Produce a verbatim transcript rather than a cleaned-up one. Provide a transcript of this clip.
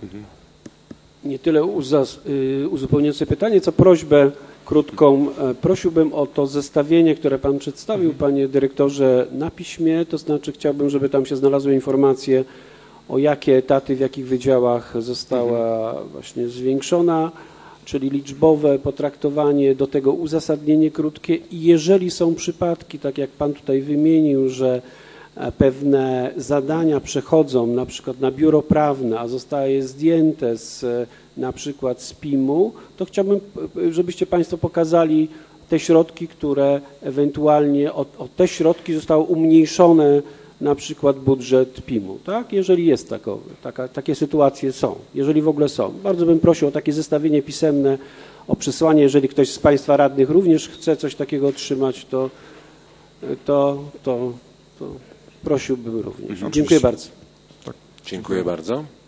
Mhm. Nie tyle uzupełniające pytanie, co prośbę krótką. Prosiłbym o to zestawienie, które Pan przedstawił, Panie Dyrektorze, na piśmie, to znaczy chciałbym, żeby tam się znalazły informacje, o jakie etaty w jakich wydziałach została właśnie zwiększona, czyli liczbowe potraktowanie, do tego uzasadnienie krótkie i jeżeli są przypadki, tak jak Pan tutaj wymienił, że pewne zadania przechodzą na przykład na biuro prawne, a zostaje zdjęte z, na przykład z P I M-u, to chciałbym, żebyście Państwo pokazali te środki, które ewentualnie, o, o te środki zostały umniejszone na przykład budżet P I M-u, tak? Jeżeli jest takowy, taka, takie sytuacje są, jeżeli w ogóle są. Bardzo bym prosił o takie zestawienie pisemne, o przesłanie, jeżeli ktoś z Państwa radnych również chce coś takiego otrzymać, to, to, to, to prosiłbym również. Mhm. Dziękuję bardzo. Tak. Dziękuję bardzo.